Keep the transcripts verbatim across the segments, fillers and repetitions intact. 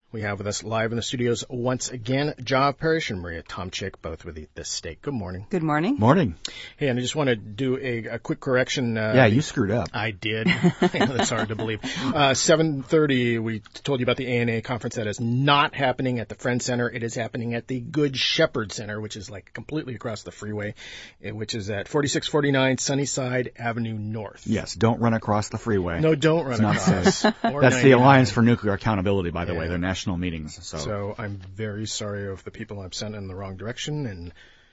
We have with us live in the studios once again, Job Parrish and Maria Tomczyk, both with the, the state. Good morning. Good morning. Morning. Hey, and I just want to do a, a quick correction. Uh, yeah, you screwed up. I did. That's hard to believe. Uh, seven thirty, we told you about the A N A conference. That is not happening at the Friend Center. It is happening at the Good Shepherd Center, which is like completely across the freeway, which is at forty-six forty-nine Sunnyside Avenue North. Yes, don't run across the freeway. No, don't run it's across. Not safe. That's the Alliance for Nuclear Accountability, by the yeah. way. They're national meetings. So. so I'm very sorry of the people I've sent in the wrong direction, and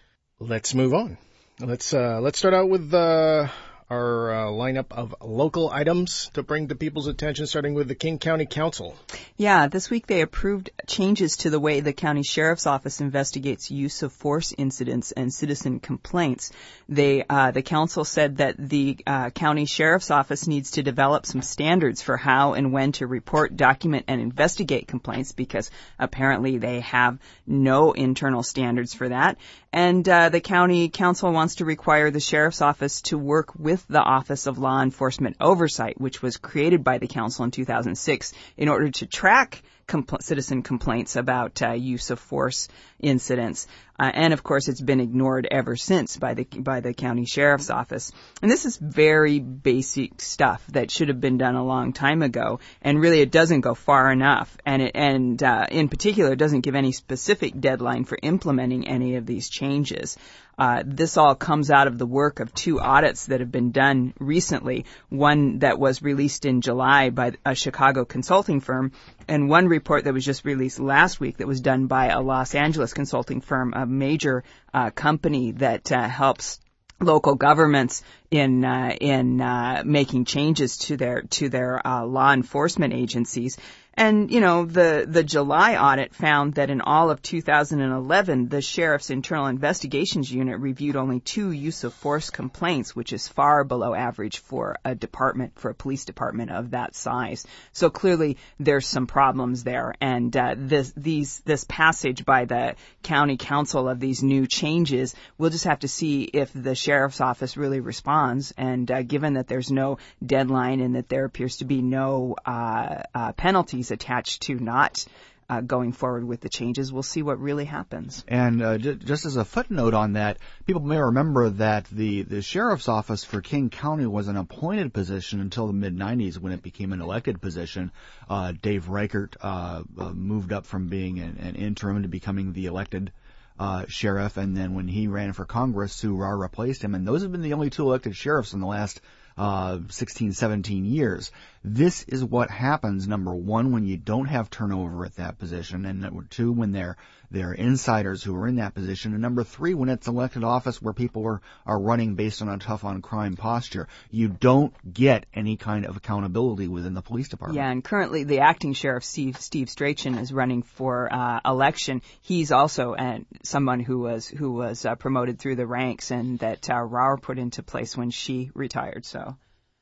let's move on. Let's uh, let's start out with uh, our uh, lineup of local items to bring to people's attention, starting with the King County Council. Yeah, this week they approved changes to the way the county sheriff's office investigates use of force incidents and citizen complaints. They, uh, the council said that the uh, county sheriff's office needs to develop some standards for how and when to report, document, and investigate complaints, because apparently they have no internal standards for that. And uh, the county council wants to require the sheriff's office to work with the Office of Law Enforcement Oversight, which was created by the council in two thousand six, in order to track compl- citizen complaints about uh, use of force incidents. Uh, and of course, it's been ignored ever since by the by the county sheriff's office. And this is very basic stuff that should have been done a long time ago. And really, it doesn't go far enough. And it, and uh, in particular, it doesn't give any specific deadline for implementing any of these changes. Uh, this all comes out of the work of two audits that have been done recently. One that was released in July by a Chicago consulting firm, and one report that was just released last week that was done by a Los Angeles consulting firm, a major uh, company that uh, helps local governments in uh, in uh, making changes to their to their uh, law enforcement agencies. And, you know, the, the July audit found that in all of two thousand eleven, the Sheriff's Internal Investigations Unit reviewed only two use of force complaints, which is far below average for a department, for a police department of that size. So clearly there's some problems there. And uh, this, these, this passage by the county council of these new changes, we'll just have to see if the sheriff's office really responds. And uh, given that there's no deadline and that there appears to be no uh, uh, penalties attached to not uh, going forward with the changes, we'll see what really happens. And uh, j- just as a footnote on that, people may remember that the, the sheriff's office for King County was an appointed position until the mid nineties when it became an elected position. Uh, Dave Reichert uh, uh, moved up from being an, an interim to becoming the elected Uh, sheriff, and then when he ran for Congress, Sue Rahr replaced him, and those have been the only two elected sheriffs in the last uh, sixteen, seventeen years. This is what happens, number one, when you don't have turnover at that position, and number two, when they're, they're insiders who are in that position, and number three, when it's elected office where people are, are running based on a tough-on-crime posture. You don't get any kind of accountability within the police department. Yeah, and currently the acting sheriff, Steve, Steve Strachan, is running for uh, election. He's also uh, someone who was who was uh, promoted through the ranks and that uh, Rahr put into place when she retired. So,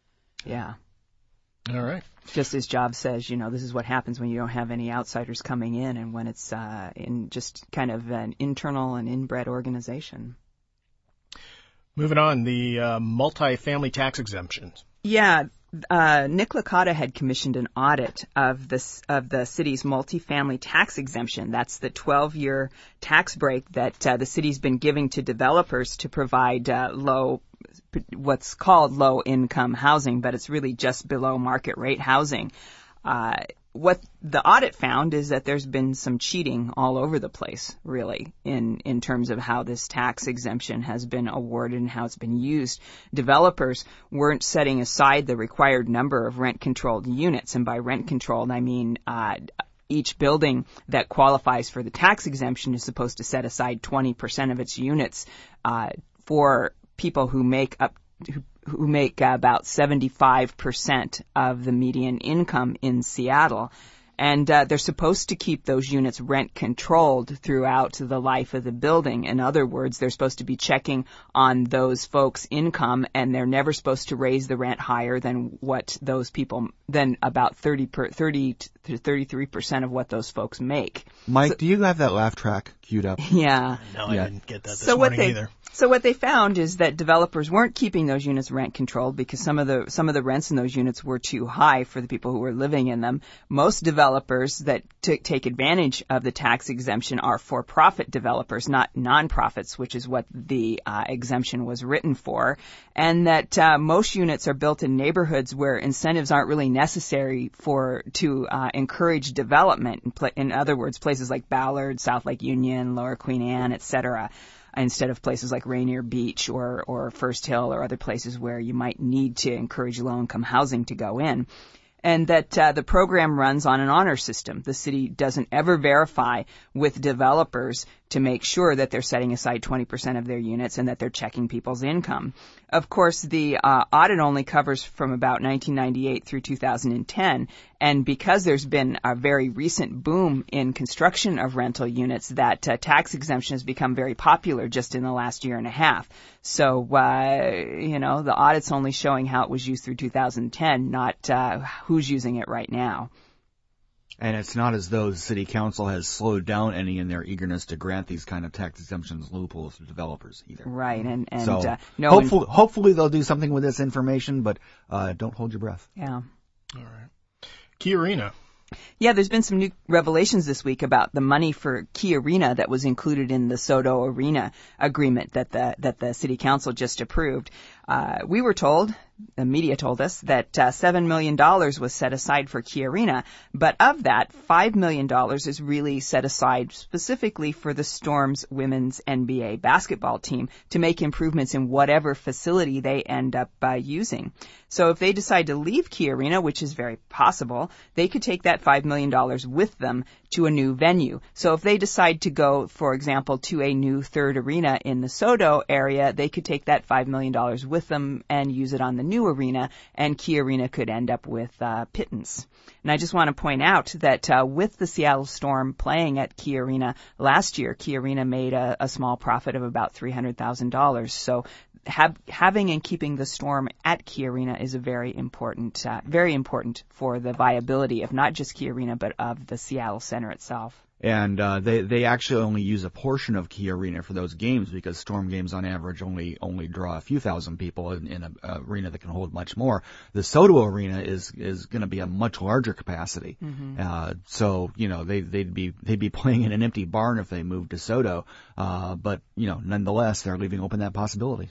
yeah. All right. Just as Job says, you know, this is what happens when you don't have any outsiders coming in and when it's uh, in just kind of an internal and inbred organization. Moving on, the uh, multi-family tax exemptions. Yeah. Uh, Nick Licata had commissioned an audit of this, of the city's multifamily tax exemption. That's the twelve-year tax break that uh, the city's been giving to developers to provide uh, low, what's called low-income housing, but it's really just below market rate housing. Uh, what the audit found is that there's been some cheating all over the place, really, in, in terms of how this tax exemption has been awarded and how it's been used. Developers weren't setting aside the required number of rent-controlled units, and by rent-controlled, I mean uh, each building that qualifies for the tax exemption is supposed to set aside twenty percent of its units uh, for people who make up who who make about seventy-five percent of the median income in Seattle. And uh, they're supposed to keep those units rent controlled throughout the life of the building. In other words, they're supposed to be checking on those folks' income, and they're never supposed to raise the rent higher than what those people, than about thirty, per, thirty to thirty-three percent of what those folks make. Mike, so, do you have that laugh track queued up? Yeah. No, yeah. I didn't get that this so morning what they, either. So what they found is that developers weren't keeping those units rent controlled because some of the some of the rents in those units were too high for the people who were living in them. Most developers that t- take advantage of the tax exemption are for-profit developers, not nonprofits, which is what the uh, exemption was written for. And that uh, most units are built in neighborhoods where incentives aren't really necessary for to uh, encourage development. In, pl- in other words, places like Ballard, South Lake Union, Lower Queen Anne, et cetera, instead of places like Rainier Beach or, or First Hill or other places where you might need to encourage low-income housing to go in. And that uh, the program runs on an honor system. The city doesn't ever verify with developers to make sure that they're setting aside twenty percent of their units and that they're checking people's income. Of course, the uh, audit only covers from about nineteen ninety-eight through two thousand ten, and because there's been a very recent boom in construction of rental units, that uh, tax exemption has become very popular just in the last year and a half. So, uh, you know, the audit's only showing how it was used through two thousand ten, not uh, who's using it right now. And it's not as though the city council has slowed down any in their eagerness to grant these kind of tax exemptions loopholes to developers either. Right, and, and so uh, no hopefully, hopefully they'll do something with this information, but uh, don't hold your breath. Yeah. All right. Key Arena. Yeah, there's been some new revelations this week about the money for Key Arena that was included in the SoDo Arena agreement that the that the city council just approved. Uh, we were told, the media told us, that uh, seven million dollars was set aside for Key Arena, but of that, five million dollars is really set aside specifically for the Storm's women's N B A basketball team to make improvements in whatever facility they end up uh, using. So if they decide to leave Key Arena, which is very possible, they could take that five million dollars with them to a new venue. So if they decide to go, for example, to a new third arena in the SoDo area, they could take that five million dollars with them and use it on the new arena, and Key Arena could end up with uh, pittance. And I just want to point out that uh, with the Seattle Storm playing at Key Arena last year, Key Arena made a, a small profit of about three hundred thousand dollars. So have, having and keeping the Storm at Key Arena is a very important, uh, very important for the viability of not just Key Arena, but of the Seattle Center itself. And uh, they they actually only use a portion of Key Arena for those games because Storm games on average only only draw a few thousand people in, in an arena that can hold much more. The SoDo Arena is is going to be a much larger capacity. Mm-hmm. Uh, so you know they they'd be they'd be playing in an empty barn if they moved to SoDo. Uh, but you know nonetheless they're leaving open that possibility.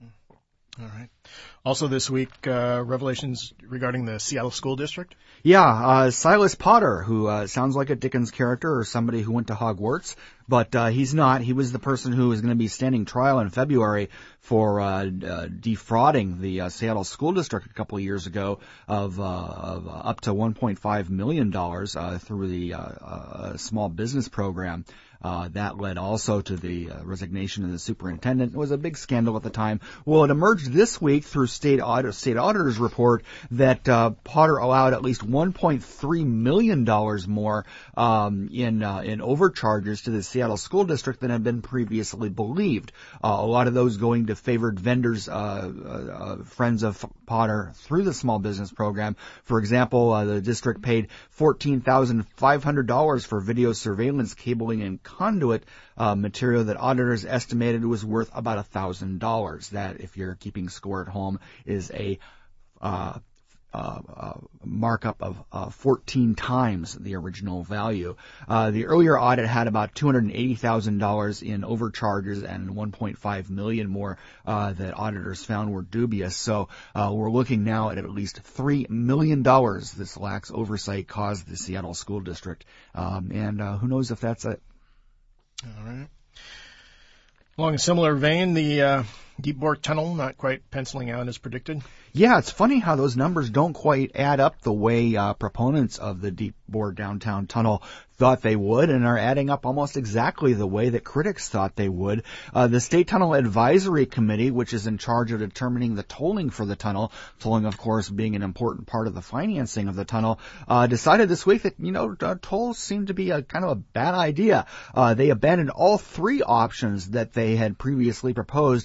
All right. Also this week, uh, revelations regarding the Seattle School District. Yeah, uh, Silas Potter, who uh, sounds like a Dickens character or somebody who went to Hogwarts, but uh, he's not. He was the person who was going to be standing trial in February for uh, uh, defrauding the uh, Seattle School District a couple of years ago of, uh, of uh, up to one point five million dollars uh, through the uh, uh, small business program. Uh, that led also to the uh, resignation of the superintendent. It was a big scandal at the time. Well, it emerged this week through state audit, state auditors report that uh, Potter allowed at least one point three million dollars more um, in uh, in overcharges to the Seattle School District than had been previously believed. Uh, a lot of those going to favored vendors, uh, uh, friends of Potter through the small business program. For example, uh, the district paid fourteen thousand five hundred dollars for video surveillance cabling and conduit uh, material that auditors estimated was worth about a thousand dollars. That, if you're keeping score at home, is a uh, uh, uh, markup of uh, fourteen times the original value. Uh, the earlier audit had about two hundred eighty thousand dollars in overcharges and one point five million dollars more uh, that auditors found were dubious. So uh, we're looking now at at least three million dollars this lax oversight caused the Seattle School District. Um, and uh, who knows if that's it. All right. Along a similar vein, the uh, Deep Bore Tunnel not quite penciling out as predicted. Yeah, it's funny how those numbers don't quite add up the way uh, proponents of the Deep Bore Downtown Tunnel thought they would, and are adding up almost exactly the way that critics thought they would. Uh, the State Tunnel Advisory Committee, which is in charge of determining the tolling for the tunnel, tolling, of course, being an important part of the financing of the tunnel, uh, decided this week that, you know, uh, tolls seem to be a kind of a bad idea. Uh, they abandoned all three options that they had previously proposed, even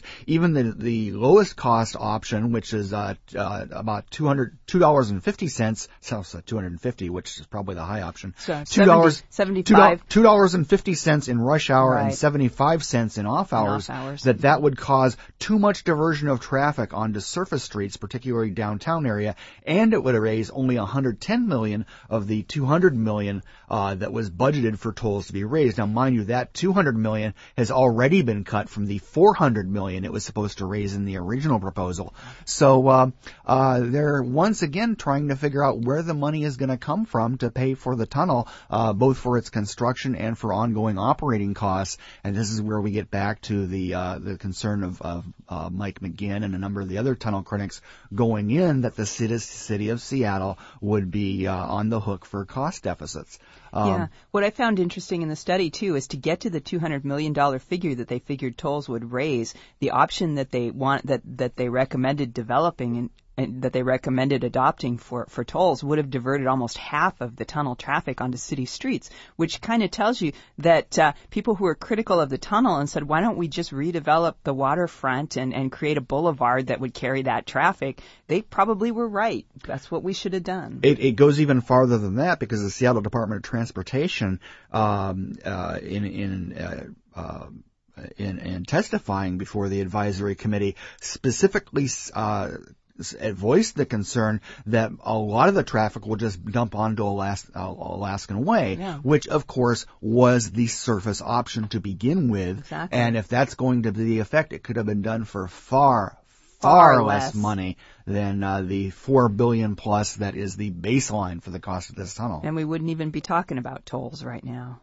even the the lowest cost option, which is uh, uh, about two hundred two dollars and fifty cents, so two hundred and fifty, which is probably the high option. So two dollars seventy-five two dollars and fifty cents in rush hour right. and seventy-five cents in off hours. In off hours. That that would cause too much diversion of traffic onto surface streets, particularly downtown area, and it would raise only one hundred ten million of the two hundred million uh, that was budgeted for tolls to be raised. Now, mind you, that two hundred million has already been cut from the four hundred million it was supposed to raise in the original proposal. So uh, uh, they're once again trying to figure out where the money is going to come from to pay for the tunnel, uh, both for its construction and for ongoing operating costs. And this is where we get back to the uh, the concern of, of uh, Mike McGinn and a number of the other tunnel critics going in that the city, city of Seattle would be uh, on the hook for cost deficits. Um, yeah. What I found interesting in the study, too, is to get to the two hundred million dollars figure that they figured tolls would raise, the option that they want, that, that they recommended developing and, and that they recommended adopting for, for tolls would have diverted almost half of the tunnel traffic onto city streets, which kind of tells you that uh, people who are critical of the tunnel and said, why don't we just redevelop the waterfront and, and create a boulevard that would carry that traffic, they probably were right. That's what we should have done. It, it goes even farther than that because the Seattle Department of Transportation um, uh, in, in uh, uh, In, in testifying before the advisory committee, specifically uh, voiced the concern that a lot of the traffic will just dump onto Alas- uh, Alaskan Way, yeah. which, of course, was the surface option to begin with. Exactly. And if that's going to be the effect, it could have been done for far, far, far less. less money than uh, the four billion dollars plus that is the baseline for the cost of this tunnel. And we wouldn't even be talking about tolls right now.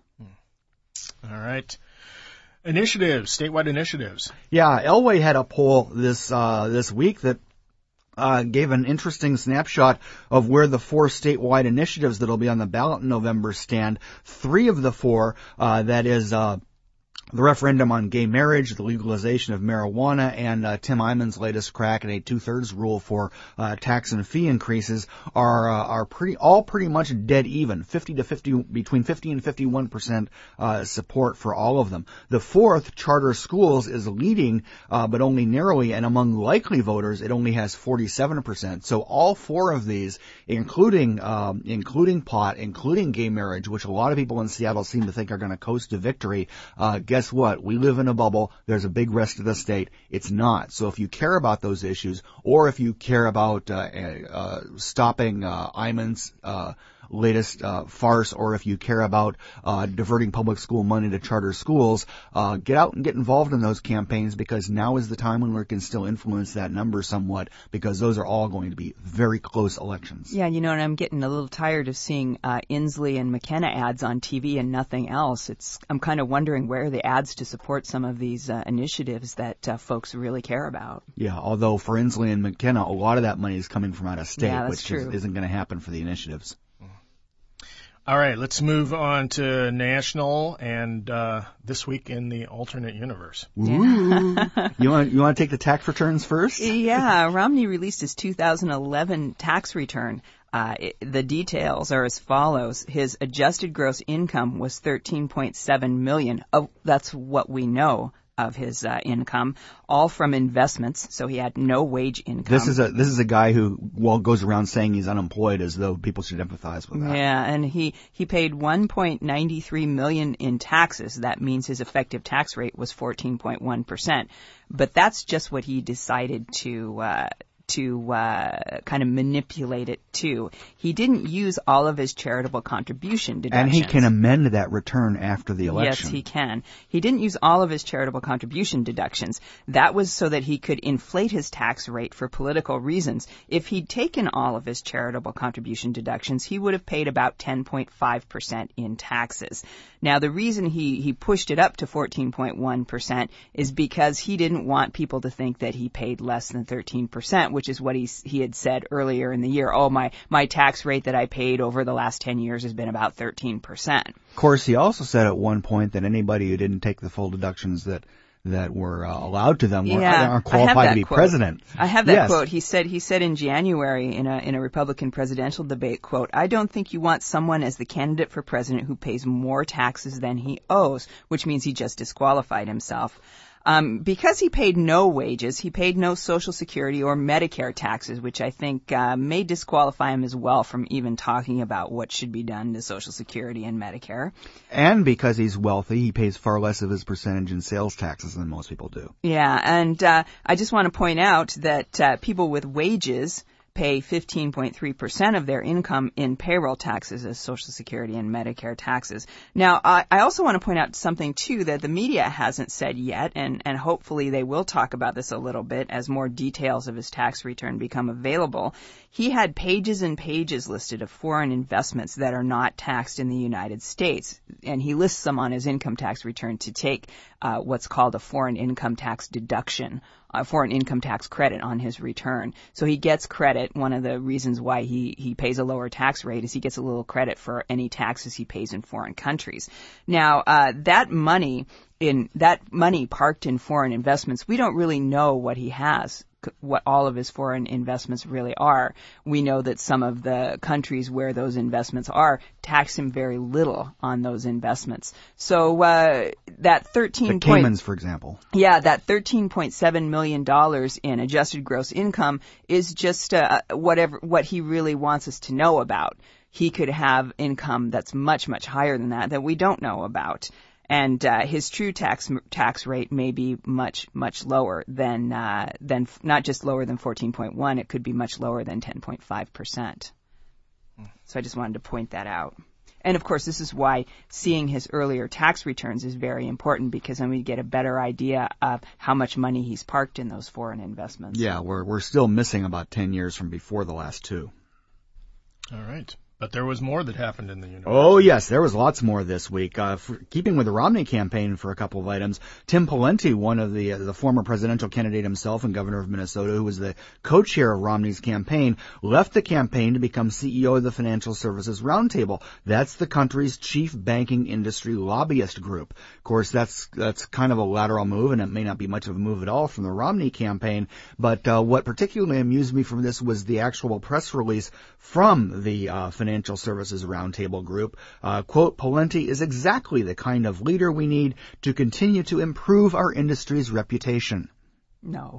All right. Initiatives, statewide initiatives. Yeah, Elway had a poll this uh, this week that uh, gave an interesting snapshot of where the four statewide initiatives that will be on the ballot in November stand. Three of the four, uh, that is uh, the referendum on gay marriage, the legalization of marijuana, and uh, Tim Eyman's latest crack at a two-thirds rule for uh, tax and fee increases are uh, are pretty all pretty much dead even, fifty to fifty, between fifty and fifty-one percent uh, support for all of them. The fourth, charter schools, is leading, uh, but only narrowly, and among likely voters, it only has forty-seven percent. So all four of these, including um, including pot, including gay marriage, which a lot of people in Seattle seem to think are going to coast to victory, uh, guess what? We live in a bubble. There's a big rest of the state. It's not. So if you care about those issues, or if you care about uh, uh, stopping uh, Eyman's uh, latest uh, farce, or if you care about uh, diverting public school money to charter schools, uh, get out and get involved in those campaigns, because now is the time when we can still influence that number somewhat, because those are all going to be very close elections. Yeah, you know, and I'm getting a little tired of seeing uh, Inslee and McKenna ads on T V and nothing else. It's I'm kind of wondering where are the ads to support some of these uh, initiatives that uh, folks really care about. Yeah, although for Inslee and McKenna, a lot of that money is coming from out of state, yeah, which is, isn't going to happen for the initiatives. All right, let's move on to national and uh, this week in the alternate universe. Ooh. you want you want to take the tax returns first? Yeah, Romney released his two thousand eleven tax return. Uh, it, the details are as follows. His adjusted gross income was thirteen point seven million dollars. Oh, that's what we know of his uh, income, all from investments. So he had no wage income. This is a this is a guy who well goes around saying he's unemployed, as though people should empathize with that. Yeah, and he he paid one point nine three million dollars in taxes. That means his effective tax rate was fourteen point one percent. But that's just what he decided to uh, to uh, kind of manipulate it to. He didn't use all of his charitable contribution deductions. And he can amend that return after the election. Yes, he can. He didn't use all of his charitable contribution deductions. That was so that he could inflate his tax rate for political reasons. If he'd taken all of his charitable contribution deductions, he would have paid about ten point five percent in taxes. Now, the reason he, he pushed it up to fourteen point one percent is because he didn't want people to think that he paid less than thirteen percent, which is what he he had said earlier in the year. Oh, my, my tax rate that I paid over the last ten years has been about thirteen percent. Of course, he also said at one point that anybody who didn't take the full deductions that that were uh, allowed to them were, yeah, aren't qualified to be quote. president. I have that yes. quote. He said he said in January in a in a Republican presidential debate, quote, "I don't think you want someone as the candidate for president who pays more taxes than he owes," which means he just disqualified himself. Um, because he paid no wages, he paid no Social Security or Medicare taxes, which I think uh, may disqualify him as well from even talking about what should be done to Social Security and Medicare. And because he's wealthy, he pays far less of his percentage in sales taxes than most people do. Yeah, and uh, I just want to point out that uh, people with wages pay fifteen point three percent of their income in payroll taxes as Social Security and Medicare taxes. Now, I, I also want to point out something, too, that the media hasn't said yet, and, and hopefully they will talk about this a little bit as more details of his tax return become available. He had pages and pages listed of foreign investments that are not taxed in the United States, and he lists them on his income tax return to take uh, what's called a foreign income tax deduction, a foreign income tax credit on his return. So he gets credit. One of the reasons why he, he pays a lower tax rate is he gets a little credit for any taxes he pays in foreign countries. Now, uh, that money in that money parked in foreign investments, we don't really know what he has, what all of his foreign investments really are. We know that some of the countries where those investments are tax him very little on those investments. So uh, that thirteen the Caymans, for example. Yeah, that thirteen point seven million dollars in adjusted gross income is just uh, whatever what he really wants us to know about. He could have income that's much, much higher than that that we don't know about. And uh, his true tax tax rate may be much, much lower than, uh, than not just lower than fourteen point one, it could be much lower than ten point five percent. So I just wanted to point that out. And, of course, this is why seeing his earlier tax returns is very important, because then we get a better idea of how much money he's parked in those foreign investments. Yeah, we're we're still missing about ten years from before the last two. All right. But there was more that happened in the universe. Oh, yes, there was lots more this week. Uh, for, keeping with the Romney campaign for a couple of items, Tim Pawlenty, one of the uh, the former presidential candidate himself and governor of Minnesota, who was the co-chair of Romney's campaign, left the campaign to become C E O of the Financial Services Roundtable. That's the country's chief banking industry lobbyist group. Of course, that's that's kind of a lateral move, and it may not be much of a move at all from the Romney campaign. But uh, what particularly amused me from this was the actual press release from the uh, Financial Services Roundtable group. Uh, quote, Pawlenty is exactly the kind of leader we need to continue to improve our industry's reputation. No.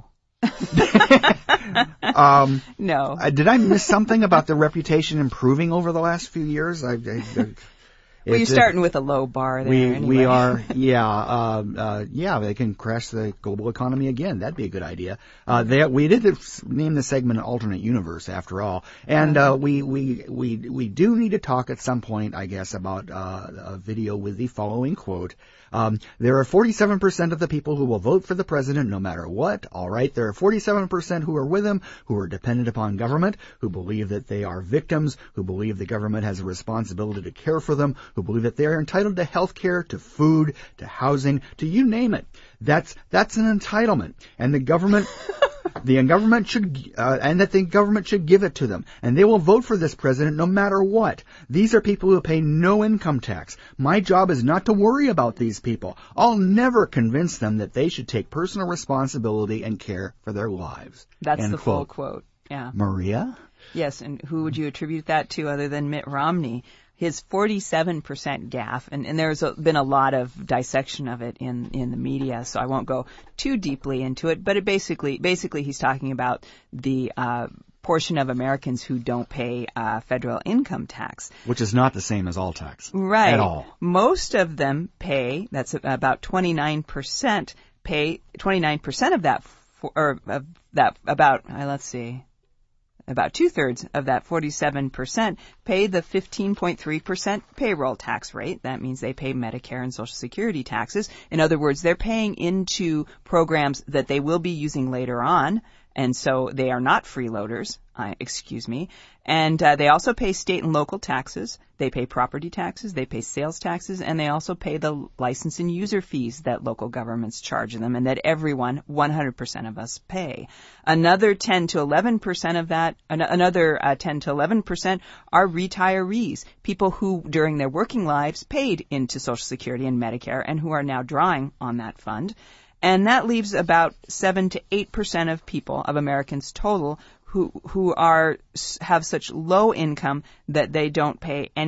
um, no. Uh, did I miss something about the reputation improving over the last few years? I, I, I Well, you're starting with a low bar there. We anyway. we are, yeah, uh, uh, yeah. They can crash the global economy again. That'd be a good idea. Uh, they we did name the segment an alternate universe after all, and uh, we we we we do need to talk at some point, I guess, about uh, a video with the following quote. Um, there are forty-seven percent of the people who will vote for the president no matter what. All right. There are forty-seven percent who are with him, who are dependent upon government, who believe that they are victims, who believe the government has a responsibility to care for them, who believe that they are entitled to health care, to food, to housing, to you name it. That's, that's an entitlement. And the government, the government should, uh, and that the government should give it to them. And they will vote for this president no matter what. These are people who pay no income tax. My job is not to worry about these people. I'll never convince them that they should take personal responsibility and care for their lives. That's End the quote. full quote. Yeah. Maria? Yes, and who would you attribute that to other than Mitt Romney? His forty-seven percent gaffe, and, and there's a, been a lot of dissection of it in, in the media, so I won't go too deeply into it, but it basically, basically he's talking about the, uh, portion of Americans who don't pay, uh, federal income tax. Which is not the same as all tax. Right. At all. Most of them pay, that's about twenty-nine percent pay, twenty-nine percent of that, for, or of that, about, uh, let's see, about two-thirds of that forty-seven percent pay the fifteen point three percent payroll tax rate. That means they pay Medicare and Social Security taxes. In other words, they're paying into programs that they will be using later on, and so they are not freeloaders, uh, excuse me. And uh, they also pay state and local taxes. They pay property taxes, they pay sales taxes, and they also pay the license and user fees that local governments charge them and that everyone, one hundred percent of us, pay. Another ten to eleven percent of that, an- another uh, ten to eleven percent are retirees, people who during their working lives paid into Social Security and Medicare and who are now drawing on that fund. And that leaves about seven to eight percent of people, of Americans total, who who are have such low income that they don't pay any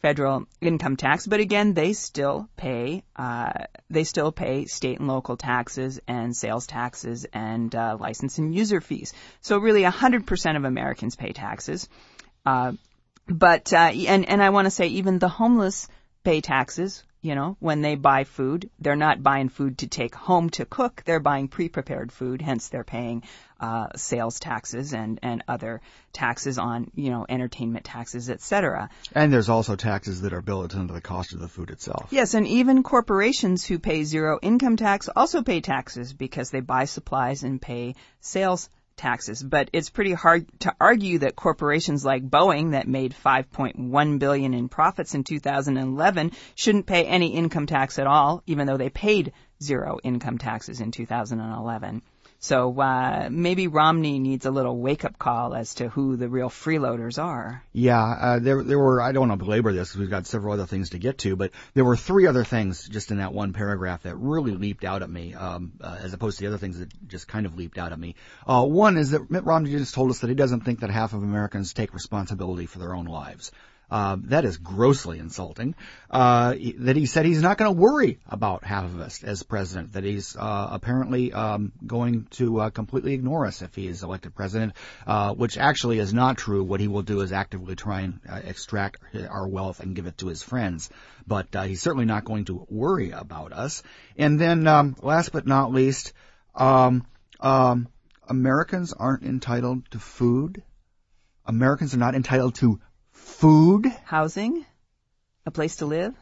federal income tax, but again, they still pay uh, they still pay state and local taxes and sales taxes and uh, license and user fees. So really, one hundred percent of Americans pay taxes. Uh, but uh, and and I want to say even the homeless pay taxes. You know, when they buy food, they're not buying food to take home to cook. They're buying pre-prepared food. Hence, they're paying uh, sales taxes and, and other taxes on, you know, entertainment taxes, et cetera. And there's also taxes that are built into the cost of the food itself. Yes, and even corporations who pay zero income tax also pay taxes because they buy supplies and pay sales taxes. But it's pretty hard to argue that corporations like Boeing that made five point one billion dollars in profits in two thousand eleven shouldn't pay any income tax at all, even though they paid zero income taxes in two thousand eleven. So uh, maybe Romney needs a little wake-up call as to who the real freeloaders are. Yeah, uh, there there were, I don't want to belabor this because we've got several other things to get to, but there were three other things just in that one paragraph that really leaped out at me, um, uh, as opposed to the other things that just kind of leaped out at me. Uh, one is that Mitt Romney just told us that he doesn't think that half of Americans take responsibility for their own lives. Uh, that is grossly insulting. Uh, that he said he's not going to worry about half of us as president, that he's uh, apparently um, going to uh, completely ignore us if he is elected president, uh, which actually is not true. What he will do is actively try and uh, extract our wealth and give it to his friends. But uh, he's certainly not going to worry about us. And then um, last but not least, um, um, Americans aren't entitled to food. Americans are not entitled to food. Housing? A place to live?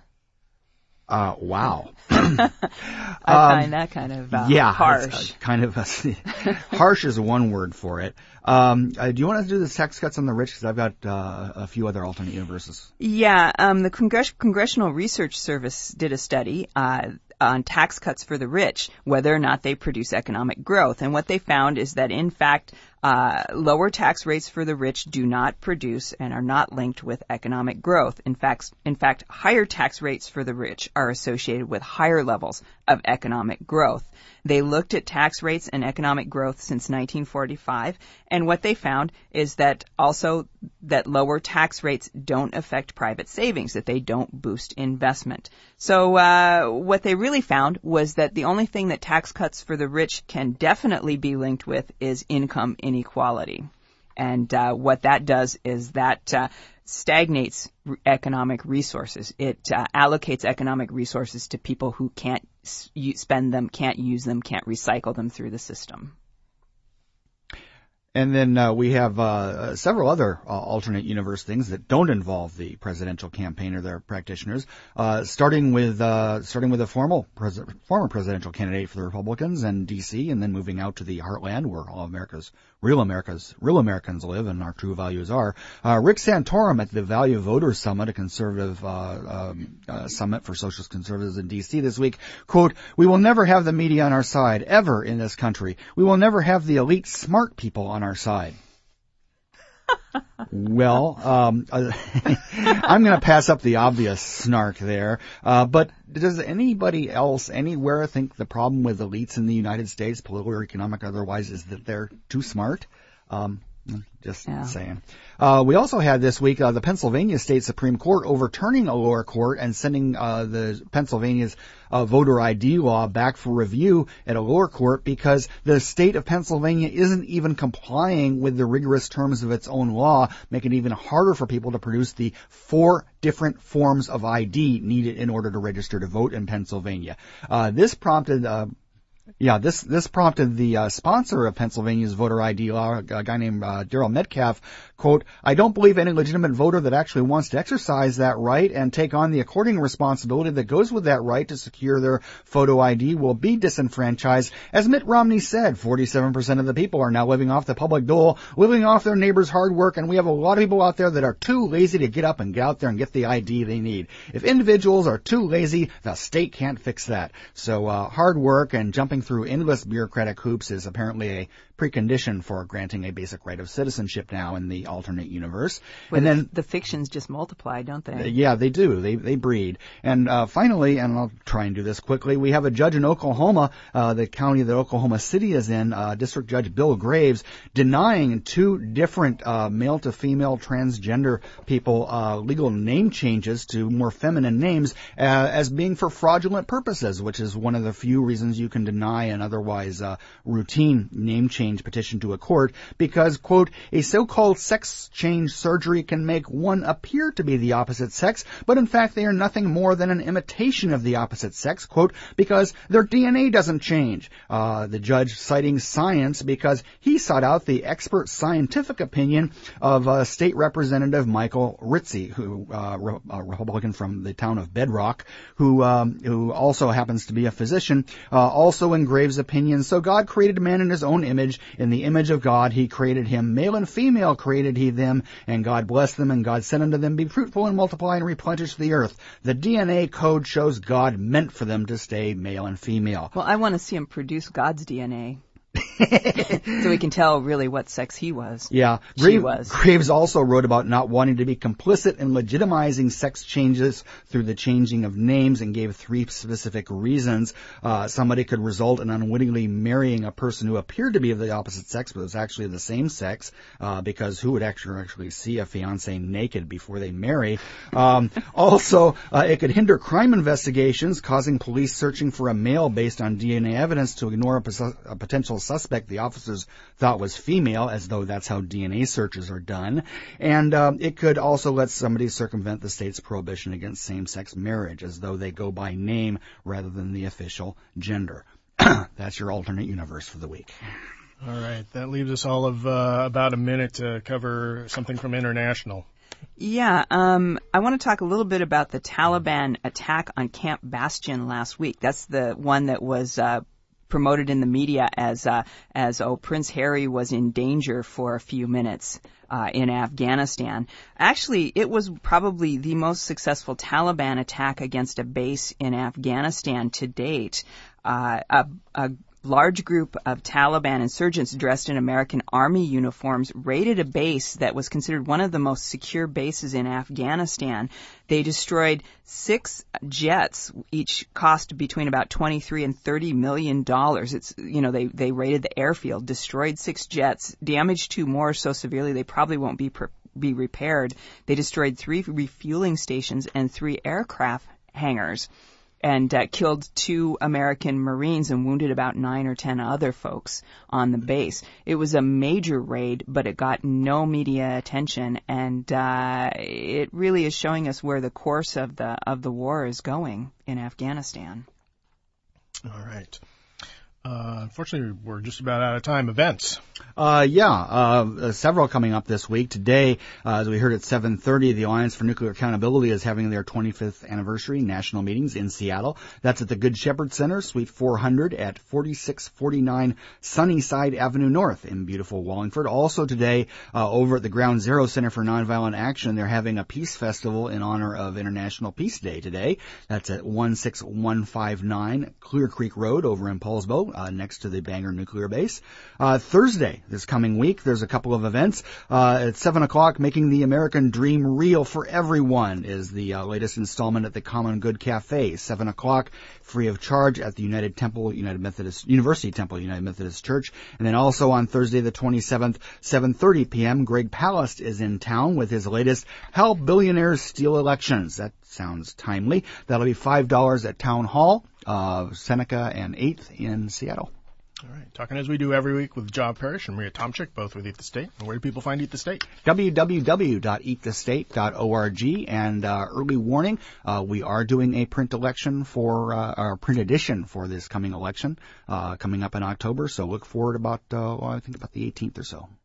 Uh, wow. I um, find that kind of uh, yeah, harsh. Uh, kind of a, harsh is one word for it. Um, uh, do you want to do the tax cuts on the rich? Because I've got uh, a few other alternate universes. Yeah, um, the Congress- Congressional Research Service did a study uh, on tax cuts for the rich, whether or not they produce economic growth. And what they found is that, in fact, uh, lower tax rates for the rich do not produce and are not linked with economic growth. In fact, in fact, higher tax rates for the rich are associated with higher levels of economic growth. They looked at tax rates and economic growth since nineteen forty-five, and what they found is that also that lower tax rates don't affect private savings, that they don't boost investment. So uh, what they really found was that the only thing that tax cuts for the rich can definitely be linked with is income inequality. And uh, what that does is that uh, stagnates r- economic resources. It uh, allocates economic resources to people who can't s- spend them, can't use them, can't recycle them through the system. And then uh, we have uh, several other uh, alternate universe things that don't involve the presidential campaign or their practitioners. Uh, starting with uh, starting with a formal pres- former presidential candidate for the Republicans in D C, and then moving out to the heartland where all America's real America's real Americans live and our true values are. Uh, Rick Santorum at the Value Voters Summit, a conservative uh, um, uh, summit for socialist conservatives in D C this week, quote, "We will never have the media on our side ever in this country. We will never have the elite smart people on our side." Well, um, I'm going to pass up the obvious snark there. Uh, but does anybody else anywhere think the problem with elites in the United States, political or economic otherwise, is that they're too smart? Um, just yeah. saying. Uh, we also had this week uh, the Pennsylvania State Supreme Court overturning a lower court and sending uh, the Pennsylvania's uh, voter I D law back for review at a lower court because the state of Pennsylvania isn't even complying with the rigorous terms of its own law, making it even harder for people to produce the four different forms of I D needed in order to register to vote in Pennsylvania. Uh, this prompted uh, Yeah, this this prompted the uh, sponsor of Pennsylvania's voter I D law, a guy named uh, Daryl Metcalf, quote, "I don't believe any legitimate voter that actually wants to exercise that right and take on the according responsibility that goes with that right to secure their photo I D will be disenfranchised. As Mitt Romney said, forty-seven percent of the people are now living off the public dole, living off their neighbors' hard work, and we have a lot of people out there that are too lazy to get up and get out there and get the I D they need. If individuals are too lazy, the state can't fix that. So uh, hard work and jumping through endless bureaucratic hoops is apparently a precondition for granting a basic right of citizenship now in the alternate universe. Well, and then the fictions just multiply, don't they? Yeah, they do. They they breed. And uh, finally, and I'll try and do this quickly, we have a judge in Oklahoma, uh, the county that Oklahoma City is in, uh, District Judge Bill Graves, denying two different uh, male-to-female transgender people uh, legal name changes to more feminine names uh, as being for fraudulent purposes, which is one of the few reasons you can deny an otherwise uh, routine name change petition to a court, because, quote, a so-called sex change surgery can make one appear to be the opposite sex, but in fact they are nothing more than an imitation of the opposite sex, quote, because their D N A doesn't change. Uh, the judge citing science because he sought out the expert scientific opinion of uh, State Representative Michael Ritzie, who uh, re- a Republican from the town of Bedrock, who um, who also happens to be a physician, uh, also in Graves' opinion. So God created man in his own image. In the image of God he created him. Male and female created he them, and God blessed them, and God said unto them, be fruitful and multiply and replenish the earth. The D N A code shows God meant for them to stay male and female. Well, I want to see him produce God's D N A. So we can tell really what sex he was. Yeah. She Graves, was. Graves also wrote about not wanting to be complicit in legitimizing sex changes through the changing of names, and gave three specific reasons. Uh, somebody could result in unwittingly marrying a person who appeared to be of the opposite sex but was actually the same sex, uh, because who would actually actually see a fiancé naked before they marry? Um, also, uh, it could hinder crime investigations, causing police searching for a male based on D N A evidence to ignore a, pos- a potential suspect the officers thought was female, as though that's how D N A searches are done. And um, it could also let somebody circumvent the state's prohibition against same-sex marriage, as though they go by name rather than the official gender. That's your alternate universe for the week. All right. That leaves us all of uh, about a minute to cover something from international. Yeah, um, I want to talk a little bit about the Taliban attack on Camp Bastion last week. That's the one that was uh, promoted in the media as uh, as oh, Prince Harry was in danger for a few minutes uh, in Afghanistan. Actually, it was probably the most successful Taliban attack against a base in Afghanistan to date. Uh, a, a large group of Taliban insurgents dressed in American Army uniforms raided a base that was considered one of the most secure bases in Afghanistan. They destroyed six jets, each cost between about twenty-three and thirty million dollars. It's, you know, they, they raided the airfield, destroyed six jets, damaged two more so severely they probably won't be per- be repaired. They destroyed three refueling stations and three aircraft hangars, and uh, killed two American Marines and wounded about nine or ten other folks on the base. It was a major raid, but it got no media attention, and uh, it really is showing us where the course of the of the war is going in Afghanistan. All right. Uh, unfortunately, we're just about out of time. Events. Uh, yeah, uh, several coming up this week. Today, uh, as we heard at seven thirty, the Alliance for Nuclear Accountability is having their twenty-fifth anniversary national meetings in Seattle. That's at the Good Shepherd Center, Suite four hundred at forty-six forty-nine Sunnyside Avenue North in beautiful Wallingford. Also today, uh, over at the Ground Zero Center for Nonviolent Action, they're having a peace festival in honor of International Peace Day today. That's at one six one five nine Clear Creek Road over in Paulsbo, uh, next to the Bangor Nuclear Base. Uh, Thursday, this coming week, there's a couple of events. Uh, at seven o'clock, Making the American Dream Real for Everyone is the uh, latest installment at the Common Good Cafe. seven o'clock, free of charge at the United Temple, United Methodist, University Temple, United Methodist Church. And then also on Thursday the twenty-seventh, seven thirty p.m., Greg Palast is in town with his latest How Billionaires Steal Elections. That sounds timely. That'll be five dollars at Town Hall, uh, Seneca and eighth in Seattle. All right. Talking as we do every week with Job Parrish and Maria Tomczyk, both with Eat the State. And where do people find Eat the State? w w w dot eat the state dot org. And uh, early warning, uh, we are doing a print election for, uh, our print edition for this coming election, uh, coming up in October. So look forward about, uh, well, I think about the eighteenth or so.